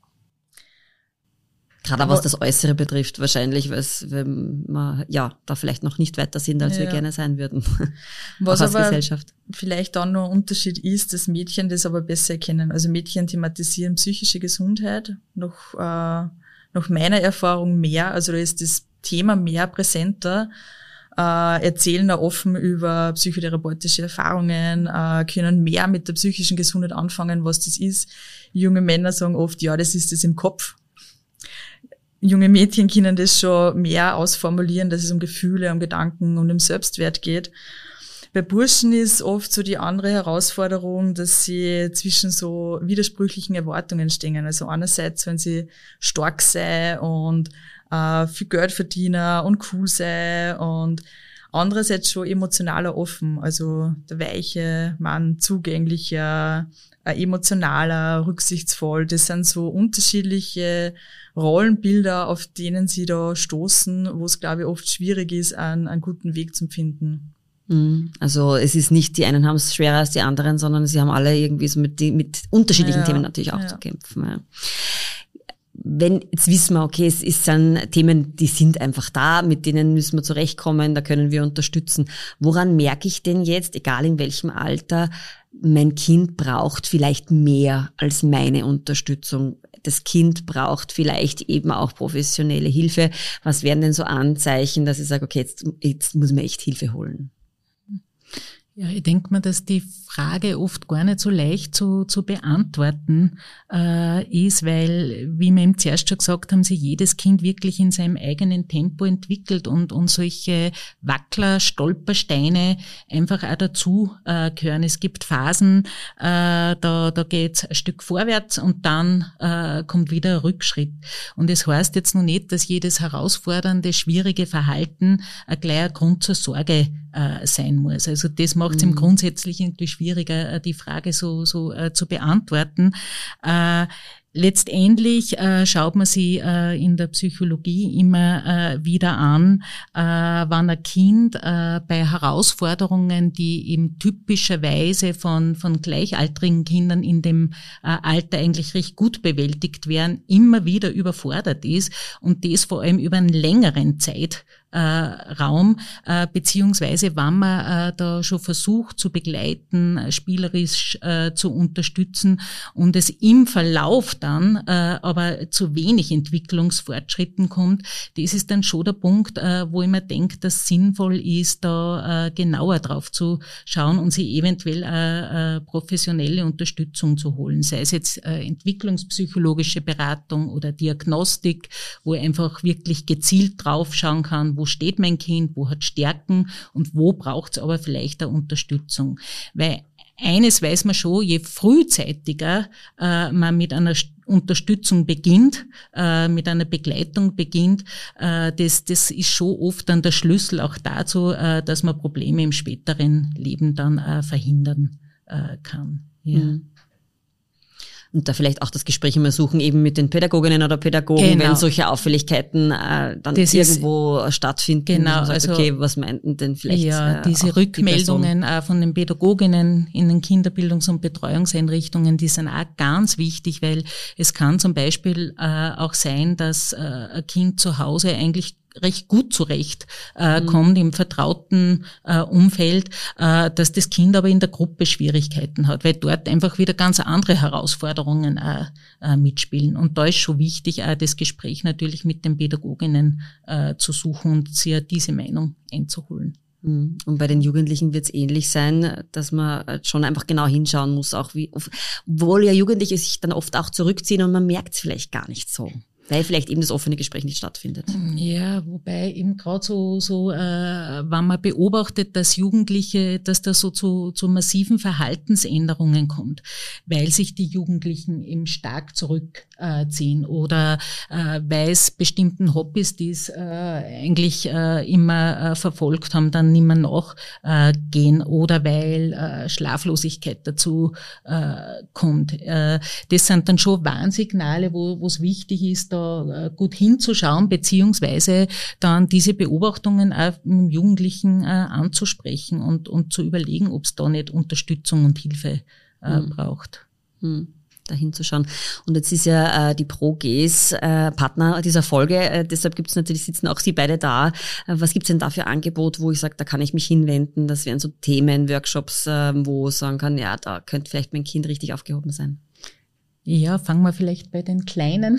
Gerade was das Äußere betrifft wahrscheinlich, weil wenn wir ja da vielleicht noch nicht weiter sind, als ja. wir gerne sein würden. Was aber Gesellschaft. Vielleicht dann noch ein Unterschied ist, dass Mädchen das aber besser erkennen. Also Mädchen thematisieren psychische Gesundheit noch äh, nach meiner Erfahrung mehr. Also da ist das Thema mehr präsenter, äh, erzählen da offen über psychotherapeutische Erfahrungen, äh, können mehr mit der psychischen Gesundheit anfangen, was das ist. Junge Männer sagen oft, ja, das ist das im Kopf. Junge Mädchen können das schon mehr ausformulieren, dass es um Gefühle, um Gedanken und um Selbstwert geht. Bei Burschen ist oft so die andere Herausforderung, dass sie zwischen so widersprüchlichen Erwartungen stehen. Also einerseits, wenn sie stark sei und äh, viel Geld verdienen und cool sei, und andererseits schon emotionaler offen, also der weiche Mann, zugänglicher, emotionaler, rücksichtsvoll. Das sind so unterschiedliche Rollenbilder, auf denen sie da stoßen, wo es, glaube ich, oft schwierig ist, einen, einen guten Weg zu finden. Also es ist nicht, die einen haben es schwerer als die anderen, sondern sie haben alle irgendwie so mit, die, mit unterschiedlichen ja, Themen natürlich auch ja. zu kämpfen. Ja. Wenn, jetzt wissen wir, okay, es ist dann Themen, die sind einfach da, mit denen müssen wir zurechtkommen, da können wir unterstützen. Woran merke ich denn jetzt, egal in welchem Alter, mein Kind braucht vielleicht mehr als meine Unterstützung? Das Kind braucht vielleicht eben auch professionelle Hilfe. Was wären denn so Anzeichen, dass ich sage, okay, jetzt, jetzt muss ich mir echt Hilfe holen? Ja, ich denke mir, dass die Frage oft gar nicht so leicht zu, zu beantworten äh, ist, weil, wie wir ihm zuerst schon gesagt haben, sich jedes Kind wirklich in seinem eigenen Tempo entwickelt und, und solche Wackler, Stolpersteine einfach auch dazu äh, gehören. Es gibt Phasen, äh, da, da geht's ein Stück vorwärts und dann äh, kommt wieder ein Rückschritt. Und es heißt jetzt noch nicht, dass jedes herausfordernde, schwierige Verhalten äh, gleich ein Grund zur Sorge äh, sein muss. Also das macht es ihm grundsätzlich irgendwie schwieriger, die Frage so so äh, zu beantworten. Äh, Letztendlich äh, schaut man sich äh, in der Psychologie immer äh, wieder an, äh, wann ein Kind äh, bei Herausforderungen, die eben typischerweise von von gleichaltrigen Kindern in dem äh, Alter eigentlich recht gut bewältigt werden, immer wieder überfordert ist und das vor allem über einen längeren Zeit Äh, Raum, äh, beziehungsweise wenn man äh, da schon versucht zu begleiten, äh, spielerisch äh, zu unterstützen und es im Verlauf dann äh, aber zu wenig Entwicklungsfortschritten kommt, das ist dann schon der Punkt, äh, wo ich mir denke, dass sinnvoll ist, da äh, genauer drauf zu schauen und sich eventuell äh, äh, professionelle Unterstützung zu holen, sei es jetzt äh, entwicklungspsychologische Beratung oder Diagnostik, wo ich einfach wirklich gezielt drauf schauen kann, wo steht mein Kind, wo hat Stärken und wo braucht es aber vielleicht eine Unterstützung. Weil eines weiß man schon, je frühzeitiger äh, man mit einer Unterstützung beginnt, äh, mit einer Begleitung beginnt, äh, das, das ist schon oft dann der Schlüssel auch dazu, äh, dass man Probleme im späteren Leben dann äh, verhindern äh, kann. Ja. Mhm. Und da vielleicht auch das Gespräch immer suchen, eben mit den Pädagoginnen oder Pädagogen, genau. wenn solche Auffälligkeiten äh, dann das irgendwo ist, stattfinden. Genau, und man sagt, also okay, was meinten denn vielleicht ja, äh, diese Rückmeldungen die äh, von den Pädagoginnen in den Kinderbildungs- und Betreuungseinrichtungen, die sind auch ganz wichtig, weil es kann zum Beispiel äh, auch sein, dass äh, ein Kind zu Hause eigentlich recht gut zurecht äh, mhm. kommt im vertrauten äh, Umfeld, äh, dass das Kind aber in der Gruppe Schwierigkeiten hat, weil dort einfach wieder ganz andere Herausforderungen äh, äh, mitspielen. Und da ist schon wichtig, auch das Gespräch natürlich mit den Pädagoginnen äh, zu suchen und sich diese Meinung einzuholen. Und bei den Jugendlichen wird es ähnlich sein, dass man schon einfach genau hinschauen muss, auch wie, obwohl ja Jugendliche sich dann oft auch zurückziehen und man merkt es vielleicht gar nicht so. Weil vielleicht eben das offene Gespräch nicht stattfindet. Ja, wobei eben gerade so, so äh, wenn man beobachtet, dass Jugendliche, dass da so zu, zu massiven Verhaltensänderungen kommt, weil sich die Jugendlichen eben stark zurückziehen äh, oder äh, weil es bestimmten Hobbys, die es äh, eigentlich äh, immer äh, verfolgt haben, dann nicht mehr nachgehen äh, oder weil äh, Schlaflosigkeit dazu äh, kommt. Äh, das sind dann schon Warnsignale, wo es wichtig ist, da gut hinzuschauen, beziehungsweise dann diese Beobachtungen auch mit Jugendlichen äh, anzusprechen und, und zu überlegen, ob es da nicht Unterstützung und Hilfe äh, hm. braucht. Hm. Da hinzuschauen. Und jetzt ist ja äh, die ProGes äh, Partner dieser Folge, äh, deshalb gibt es natürlich, sitzen auch Sie beide da. Äh, was gibt's denn da für Angebot, wo ich sage, da kann ich mich hinwenden? Das wären so Themen, Workshops, äh, wo ich sagen kann, ja, da könnte vielleicht mein Kind richtig aufgehoben sein. Ja, fangen wir vielleicht bei den Kleinen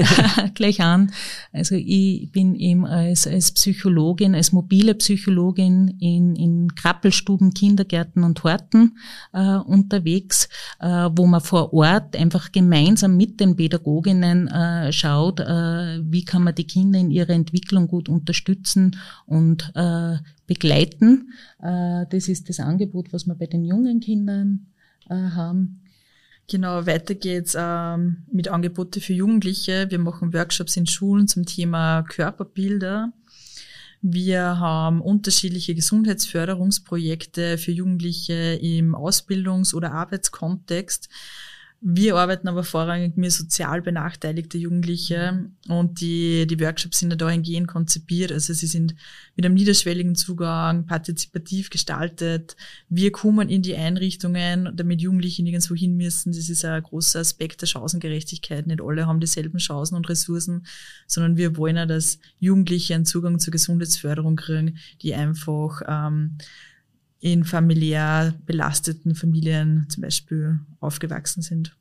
gleich an. Also ich bin eben als, als Psychologin, als mobile Psychologin in, in Krappelstuben, Kindergärten und Horten äh, unterwegs, äh, wo man vor Ort einfach gemeinsam mit den Pädagoginnen äh, schaut, äh, wie kann man die Kinder in ihrer Entwicklung gut unterstützen und äh, begleiten. Äh, das ist das Angebot, was wir bei den jungen Kindern äh, haben. Genau, weiter geht's ähm, mit Angebote für Jugendliche. Wir machen Workshops in Schulen zum Thema Körperbilder. Wir haben unterschiedliche Gesundheitsförderungsprojekte für Jugendliche im Ausbildungs- oder Arbeitskontext. Wir arbeiten aber vorrangig mit sozial benachteiligte Jugendliche und die, die Workshops sind ja dahingehend konzipiert. Also sie sind mit einem niederschwelligen Zugang, partizipativ gestaltet. Wir kommen in die Einrichtungen, damit Jugendliche nirgendwo hin müssen. Das ist ein großer Aspekt der Chancengerechtigkeit. Nicht alle haben dieselben Chancen und Ressourcen, sondern wir wollen ja, dass Jugendliche einen Zugang zur Gesundheitsförderung kriegen, die einfach ähm, in familiär belasteten Familien zum Beispiel aufgewachsen sind.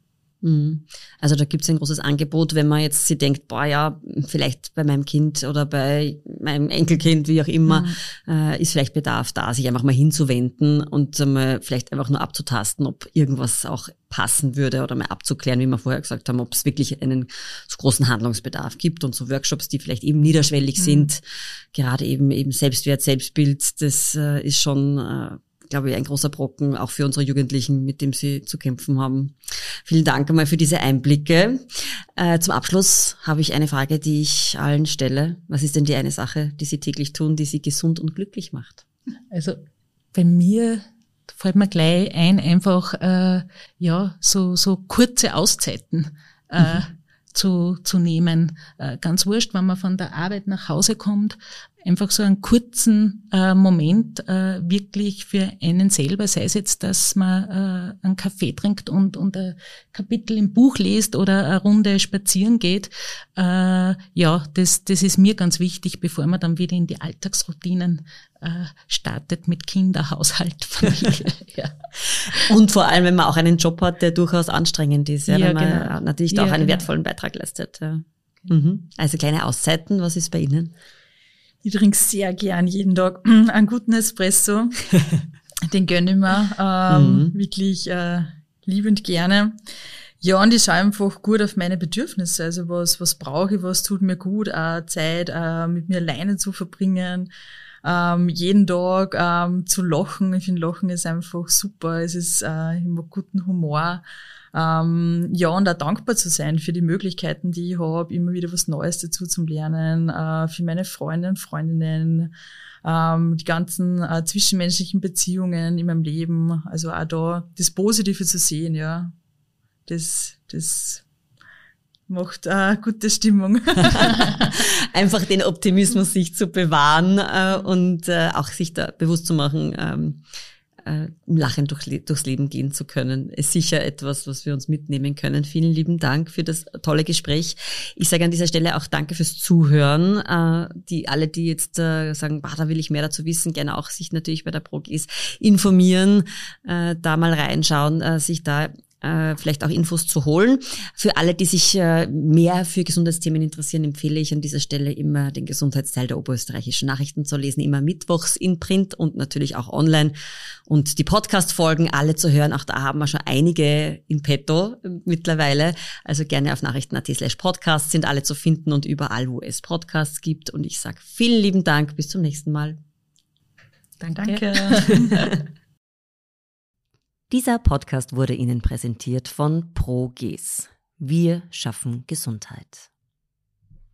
Also da gibt es ein großes Angebot, wenn man jetzt sich denkt, boah ja, vielleicht bei meinem Kind oder bei meinem Enkelkind, wie auch immer, mhm. äh, ist vielleicht Bedarf da, sich einfach mal hinzuwenden und mal vielleicht einfach nur abzutasten, ob irgendwas auch passen würde oder mal abzuklären, wie wir vorher gesagt haben, ob es wirklich einen so großen Handlungsbedarf gibt und so Workshops, die vielleicht eben niederschwellig mhm. sind, gerade eben eben Selbstwert, Selbstbild, das äh, ist schon äh, glaube ich, ein großer Brocken, auch für unsere Jugendlichen, mit dem sie zu kämpfen haben. Vielen Dank einmal für diese Einblicke. Äh, zum Abschluss habe ich eine Frage, die ich allen stelle. Was ist denn die eine Sache, die Sie täglich tun, die Sie gesund und glücklich macht? Also bei mir fällt mir gleich ein, einfach äh, ja so so kurze Auszeiten äh, mhm. zu zu nehmen. Äh, ganz wurscht, wenn man von der Arbeit nach Hause kommt, einfach so einen kurzen äh, Moment äh, wirklich für einen selber, sei es jetzt, dass man äh, einen Kaffee trinkt und, und ein Kapitel im Buch liest oder eine Runde spazieren geht. Äh, ja, das, das ist mir ganz wichtig, bevor man dann wieder in die Alltagsroutinen äh, startet mit Kinder, Haushalt, Familie. Ja. Und vor allem, wenn man auch einen Job hat, der durchaus anstrengend ist, ja, ja, wenn man genau. natürlich ja, auch einen genau. wertvollen Beitrag leistet. Ja. Mhm. Also kleine Auszeiten, was ist bei Ihnen? Ich trinke sehr gern jeden Tag einen guten Espresso. Den gönne ich mir ähm, mhm. wirklich äh, liebend gerne. Ja, und ich schaue einfach gut auf meine Bedürfnisse. Also was was brauche ich, was tut mir gut, auch Zeit äh, mit mir alleine zu verbringen, ähm, jeden Tag ähm, zu lachen. Ich finde, Lachen ist einfach super. Es ist äh, immer guten Humor. Ähm, ja, und auch dankbar zu sein für die Möglichkeiten, die ich habe, immer wieder was Neues dazu zu lernen, äh, für meine Freunde und Freundinnen, ähm, die ganzen äh, zwischenmenschlichen Beziehungen in meinem Leben, also auch da das Positive zu sehen, ja, das, das macht äh, gute Stimmung. Einfach den Optimismus sich zu bewahren äh, und äh, auch sich da bewusst zu machen, ähm, äh, lachend durch, durchs Leben gehen zu können, ist sicher etwas, was wir uns mitnehmen können. Vielen lieben Dank für das tolle Gespräch. Ich sage an dieser Stelle auch danke fürs Zuhören. Äh, die alle, die jetzt äh, sagen, bah, da will ich mehr dazu wissen, gerne auch sich natürlich bei der ProGes informieren, äh, da mal reinschauen, äh, sich da Äh, vielleicht auch Infos zu holen. Für alle, die sich äh, mehr für Gesundheitsthemen interessieren, empfehle ich an dieser Stelle immer den Gesundheitsteil der Oberösterreichischen Nachrichten zu lesen, immer mittwochs in Print und natürlich auch online. Und die Podcast-Folgen alle zu hören, auch da haben wir schon einige in petto mittlerweile. Also gerne auf nachrichten.at slash podcast sind alle zu finden und überall, wo es Podcasts gibt. Und ich sage vielen lieben Dank, bis zum nächsten Mal. Danke. Danke. Dieser Podcast wurde Ihnen präsentiert von ProGes. Wir schaffen Gesundheit.